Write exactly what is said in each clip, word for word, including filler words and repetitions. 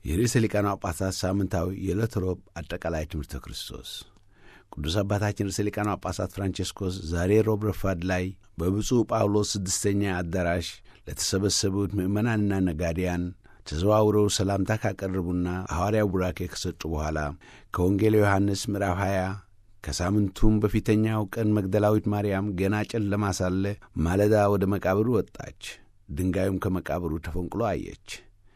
የርዕሰ ሊቃነ ጳጳሳት ሳምንታዊ የዕለተ ሮብ አጠቃላይ ትምህርተ ክርስቶስ። ቅዱስ አባታችን ርዕሰ ሊቃነ ጳጳሳት ፍራንቼስኮስ ዛሬ ሮብ ረፋድ ላይ በብፁዕ ጳውሎስ ስድስተኛ አዳራሽ ለተሰበሰቡት ምዕመናንና ነጋዴያን ተዘዋውረው ሰላምታ ካቀረቡና ሐዋርያው ቡራኬ ከሰጡ በኋላ ከወንጌል ዮሐንስ ምዕራፍ ሃያ ከሳምንቱም በፊተኛው ቀን መግደላዊት ማርያም ገና ጨለማ ሳለ ማለዳ ወደ መቃብሩ ወጣች፣ ድንጋዩም ከመቃብሩ ተፈንቅሎ አየች።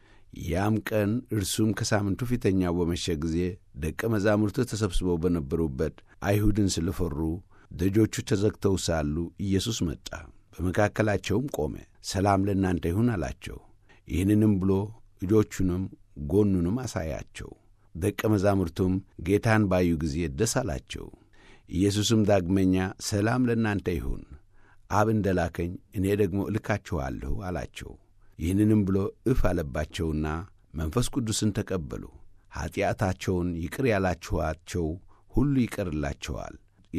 ያም ቀን እርሱም ከሳምንቱ ፊተኛው በመሸ ጊዜ ደቀ መዛሙርቱ ተሰብስበው በነበሩበት አይሁድን ስለፈሩ ደጆቹ ተዘግተው ሳሉ ኢየሱስ መጣ፣ በመካከላቸውም ቆመ። ሰላም ለእናንተ ይሁን አላቸው። ይህንንም ብሎ እጆቹንም ጎኑንም አሳያቸው። ደቀ መዛሙርቱም ጌታን ባዩ ጊዜ ደስ አላቸው። ኢየሱስም ዳግመኛ ሰላም ለእናንተ ይሁን፣ አብ እንደላከኝ እኔ ደግሞ እልካችኋለሁ አላቸው። ይህንንም ብሎ እፍ አለባቸውና መንፈስ ቅዱስን ተቀበሉ። ኀጢአታቸውን ይቅር ያላችኋቸው ሁሉ ይቀርላቸዋል፣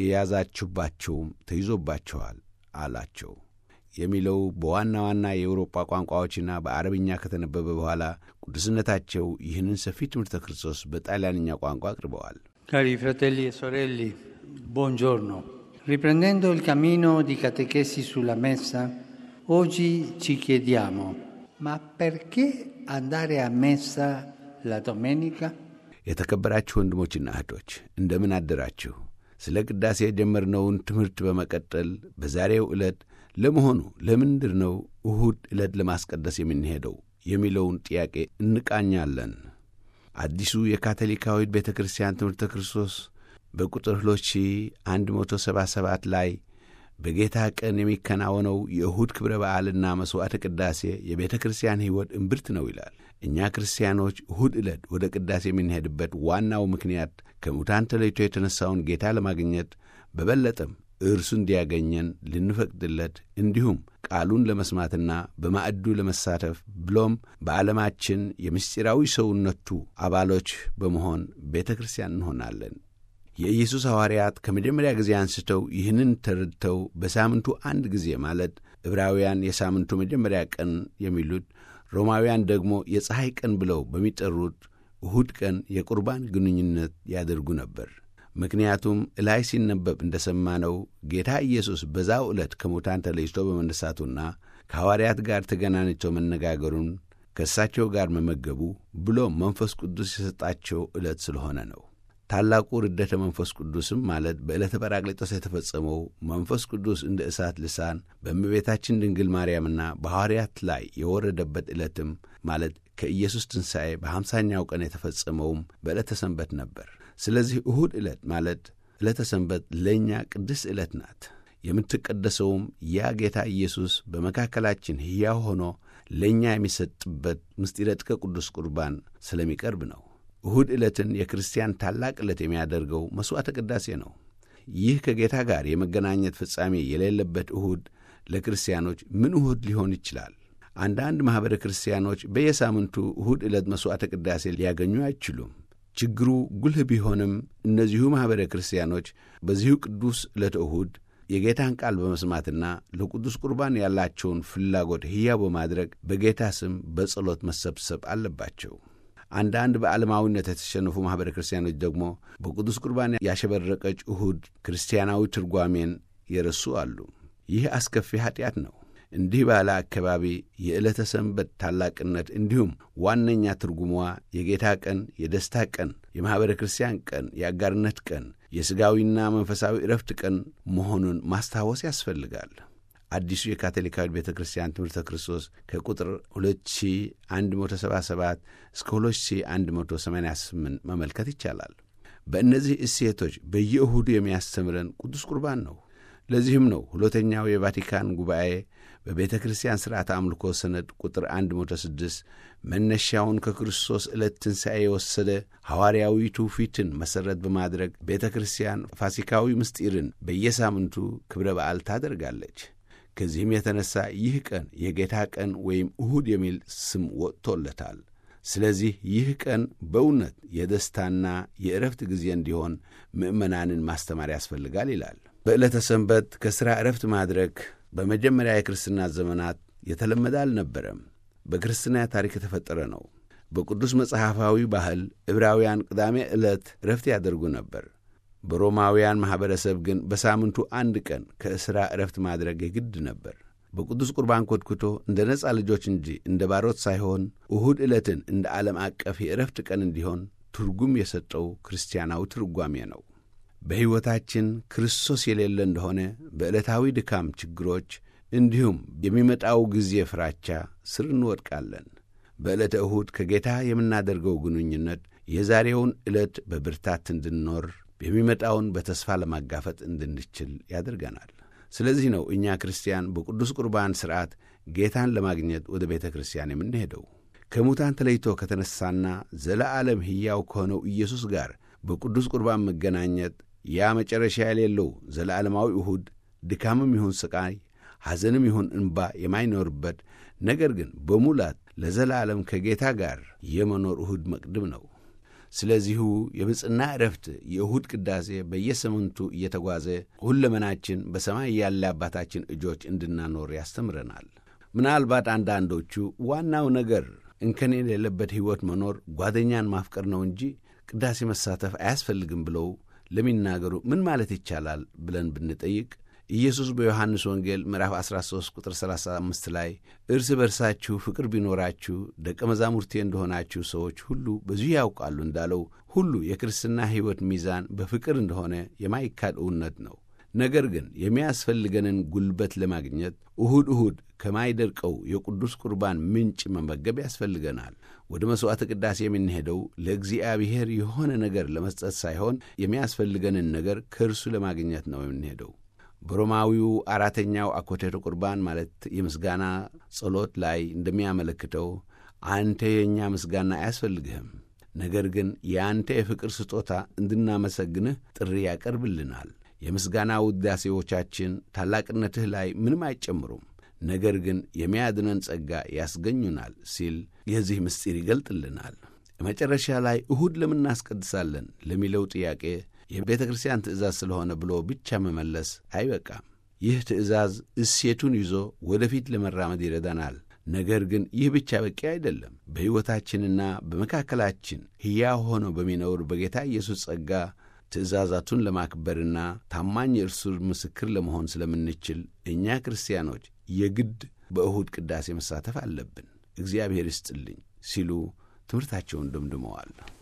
የያዛችሁባቸውም ተይዞባቸዋል አላቸው የሚለው በዋና ዋና የአውሮፓ ቋንቋዎችና በአረብኛ ከተነበበ በኋላ ቅዱስነታቸው ይህንን ሰፊ ትምህርተ ክርስቶስ በጣሊያንኛ ቋንቋ አቅርበዋል። Cari fratelli e sorelle, buongiorno. Riprendendo il cammino di catechesi sulla messa, oggi ci chiediamo: ma perché andare a messa la domenica? የተከበራችሁ ወንድሞችና እህቶች እንደምን አደራችሁ? ስለ ቅዳሴ የጀመርነውን ትምህርት በመቀጠል በዛሬው ዕለት ለመሆኑ ለምንድር ነው እሁድ ዕለት ለማስቀደስ የምንሄደው የሚለውን ጥያቄ እንቃኛለን። አዲሱ የካቶሊካዊት ቤተ ክርስቲያን ትምህርተ ክርስቶስ በቁጥር ሁለት ሺህ አንድ መቶ ሰባ ሰባት ላይ በጌታ ቀን የሚከናወነው የእሁድ ክብረ በዓልና መሥዋዕተ ቅዳሴ የቤተ ክርስቲያን ሕይወት እምብርት ነው ይላል። እኛ ክርስቲያኖች እሁድ ዕለት ወደ ቅዳሴ የምንሄድበት ዋናው ምክንያት ከሙታን ተለይቶ የተነሣውን ጌታ ለማግኘት በበለጠም እርሱ እንዲያገኘን ልንፈቅድለት እንዲሁም ቃሉን ለመስማትና በማዕዱ ለመሳተፍ ብሎም በዓለማችን የምስጢራዊ ሰውነቱ አባሎች በመሆን ቤተ ክርስቲያን እንሆናለን። የኢየሱስ ሐዋርያት ከመጀመሪያ ጊዜ አንስተው ይህንን ተረድተው በሳምንቱ አንድ ጊዜ ማለት ዕብራውያን የሳምንቱ መጀመሪያ ቀን የሚሉት፣ ሮማውያን ደግሞ የፀሐይ ቀን ብለው በሚጠሩት እሁድ ቀን የቁርባን ግንኙነት ያደርጉ ነበር። ምክንያቱም እላይ ሲነበብ እንደሰማነው ጌታ ኢየሱስ በዛው ዕለት ከሙታን ተለይቶ በመነሳቱና ከሐዋርያት ጋር ተገናኝቶ መነጋገሩን ከእሳቸው ጋር መመገቡ ብሎም መንፈስ ቅዱስ የሰጣቸው ዕለት ስለሆነ ነው። ታላቁ ርደተ መንፈስ ቅዱስም ማለት በዕለተ ጰራቅሊጦስ የተፈጸመው መንፈስ ቅዱስ እንደ እሳት ልሳን በእመቤታችን ድንግል ማርያምና በሐዋርያት ላይ የወረደበት ዕለትም ማለት ከኢየሱስ ትንሣኤ በሀምሳኛው ቀን የተፈጸመውም በዕለተ ሰንበት ነበር። ስለዚህ እሁድ ዕለት ማለት ዕለተ ሰንበት ለእኛ ቅድስት ዕለት ናት። የምትቀደሰውም ያ ጌታ ኢየሱስ በመካከላችን ሕያው ሆኖ ለእኛ የሚሰጥበት ምስጢረ ጥቀ ቅዱስ ቁርባን ስለሚቀርብ ነው። እሁድ ዕለትን የክርስቲያን ታላቅ ዕለት የሚያደርገው መሥዋዕተ ቅዳሴ ነው። ይህ ከጌታ ጋር የመገናኘት ፍጻሜ የሌለበት እሁድ ለክርስቲያኖች ምን እሁድ ሊሆን ይችላል? አንዳንድ ማኅበረ ክርስቲያኖች በየሳምንቱ እሁድ ዕለት መሥዋዕተ ቅዳሴ ሊያገኙ አይችሉም። ችግሩ ጉልህ ቢሆንም እነዚሁ ማኅበረ ክርስቲያኖች በዚሁ ቅዱስ ዕለተ እሁድ የጌታን ቃል በመስማትና ለቅዱስ ቁርባን ያላቸውን ፍላጎት ሕያው በማድረግ በጌታ ስም በጸሎት መሰብሰብ አለባቸው። አንዳንድ በዓለማዊነት የተሸነፉ ማኅበረ ክርስቲያኖች ደግሞ በቅዱስ ቁርባን ያሸበረቀች እሁድ ክርስቲያናዊ ትርጓሜን የረሱ አሉ። ይህ አስከፊ ኀጢአት ነው። እንዲህ ባለ አካባቢ የዕለተ ሰንበት ታላቅነት እንዲሁም ዋነኛ ትርጉሟ የጌታ ቀን፣ የደስታ ቀን፣ የማኅበረ ክርስቲያን ቀን፣ የአጋርነት ቀን፣ የሥጋዊና መንፈሳዊ ዕረፍት ቀን መሆኑን ማስታወስ ያስፈልጋል። አዲሱ የካቶሊካዊት ቤተ ክርስቲያን ትምህርተ ክርስቶስ ከቁጥር ሁለት ሺህ አንድ መቶ ሰባ ሰባት እስከ ሁለት ሺህ አንድ መቶ ሰማንያ ስምንት መመልከት ይቻላል። በእነዚህ እሴቶች በየእሁዱ የሚያስተምረን ቅዱስ ቁርባን ነው። ለዚህም ነው ሁለተኛው የቫቲካን ጉባኤ በቤተ ክርስቲያን ሥርዓተ አምልኮ ሰነድ ቁጥር አንድ መቶ ስድስት መነሻውን ከክርስቶስ ዕለት ትንሣኤ የወሰደ ሐዋርያዊ ትውፊትን መሠረት በማድረግ ቤተ ክርስቲያን ፋሲካዊ ምስጢርን በየሳምንቱ ክብረ በዓል ታደርጋለች። ከዚህም የተነሣ ይህ ቀን የጌታ ቀን ወይም እሁድ የሚል ስም ወጥቶለታል። ስለዚህ ይህ ቀን በእውነት የደስታና የዕረፍት ጊዜ እንዲሆን ምእመናንን ማስተማር ያስፈልጋል ይላል። በዕለተ ሰንበት ከሥራ ዕረፍት ማድረግ በመጀመሪያ የክርስትና ዘመናት የተለመደ አልነበረም። በክርስትና ታሪክ የተፈጠረ ነው። በቅዱስ መጽሐፋዊ ባህል ዕብራውያን ቅዳሜ ዕለት ዕረፍት ያደርጉ ነበር። በሮማውያን ማኅበረሰብ ግን በሳምንቱ አንድ ቀን ከእስራ ዕረፍት ማድረግ የግድ ነበር። በቅዱስ ቁርባን ኮትኩቶ እንደ ነፃ ልጆች እንጂ እንደ ባሮት ሳይሆን እሁድ ዕለትን እንደ ዓለም አቀፍ የዕረፍት ቀን እንዲሆን ትርጉም የሰጠው ክርስቲያናዊ ትርጓሜ ነው። በሕይወታችን ክርስቶስ የሌለ እንደሆነ በዕለታዊ ድካም፣ ችግሮች እንዲሁም የሚመጣው ጊዜ ፍራቻ ስር እንወድቃለን። በዕለተ እሁድ ከጌታ የምናደርገው ግንኙነት የዛሬውን ዕለት በብርታት እንድንኖር፣ የሚመጣውን በተስፋ ለማጋፈጥ እንድንችል ያደርገናል። ስለዚህ ነው እኛ ክርስቲያን በቅዱስ ቁርባን ሥርዓት ጌታን ለማግኘት ወደ ቤተ ክርስቲያን የምንሄደው። ከሙታን ተለይቶ ከተነሳና ዘለዓለም ሕያው ከሆነው ኢየሱስ ጋር በቅዱስ ቁርባን መገናኘት ያ መጨረሻ የሌለው ዘለዓለማዊ እሁድ ድካምም ይሁን ሥቃይ፣ ሐዘንም ይሁን እንባ የማይኖርበት ነገር ግን በሙላት ለዘላለም ከጌታ ጋር የመኖር እሁድ መቅድም ነው። ስለዚሁ የብፅና ዕረፍት የእሁድ ቅዳሴ በየሳምንቱ እየተጓዘ ሁለመናችን በሰማይ ያለ አባታችን እጆች እንድናኖር ያስተምረናል። ምናልባት አንዳንዶቹ ዋናው ነገር እንከን የሌለበት ሕይወት መኖር፣ ጓደኛን ማፍቀር ነው እንጂ ቅዳሴ መሳተፍ አያስፈልግም ብለው ለሚናገሩ ምን ማለት ይቻላል ብለን ብንጠይቅ ኢየሱስ በዮሐንስ ወንጌል ምዕራፍ አስራ ሦስት ቁጥር ሰላሳ አምስት ላይ እርስ በርሳችሁ ፍቅር ቢኖራችሁ ደቀ መዛሙርቴ እንደሆናችሁ ሰዎች ሁሉ በዚሁ ያውቃሉ እንዳለው ሁሉ የክርስትና ሕይወት ሚዛን በፍቅር እንደሆነ የማይካድ እውነት ነው። ነገር ግን የሚያስፈልገንን ጉልበት ለማግኘት እሁድ እሁድ ከማይደርቀው የቅዱስ ቁርባን ምንጭ መመገብ ያስፈልገናል። ወደ መሥዋዕተ ቅዳሴ የምንሄደው ለእግዚአብሔር የሆነ ነገር ለመስጠት ሳይሆን የሚያስፈልገንን ነገር ከእርሱ ለማግኘት ነው የምንሄደው። በሮማዊው አራተኛው አኮቴተ ቁርባን ማለት የምስጋና ጸሎት ላይ እንደሚያመለክተው አንተ የእኛ ምስጋና አያስፈልግህም፣ ነገር ግን የአንተ የፍቅር ስጦታ እንድናመሰግንህ ጥሪ ያቀርብልናል። የምስጋና ውዳሴዎቻችን ታላቅነትህ ላይ ምንም አይጨምሩም፣ ነገር ግን የሚያድነን ጸጋ ያስገኙናል ሲል የዚህ ምስጢር ይገልጥልናል። መጨረሻ ላይ እሁድ ለምን እናስቀድሳለን ለሚለው ጥያቄ የቤተ ክርስቲያን ትእዛዝ ስለሆነ ብሎ ብቻ መመለስ አይበቃም። ይህ ትእዛዝ እሴቱን ይዞ ወደፊት ለመራመድ ይረዳናል። ነገር ግን ይህ ብቻ በቂ አይደለም። በሕይወታችንና በመካከላችን ሕያው ሆኖ በሚኖር በጌታ ኢየሱስ ጸጋ ትእዛዛቱን ለማክበርና ታማኝ የእርሱ ምስክር ለመሆን ስለምንችል እኛ ክርስቲያኖች የግድ በእሁድ ቅዳሴ መሳተፍ አለብን። እግዚአብሔር ይስጥልኝ ሲሉ ትምህርታቸውን ደምድመዋል።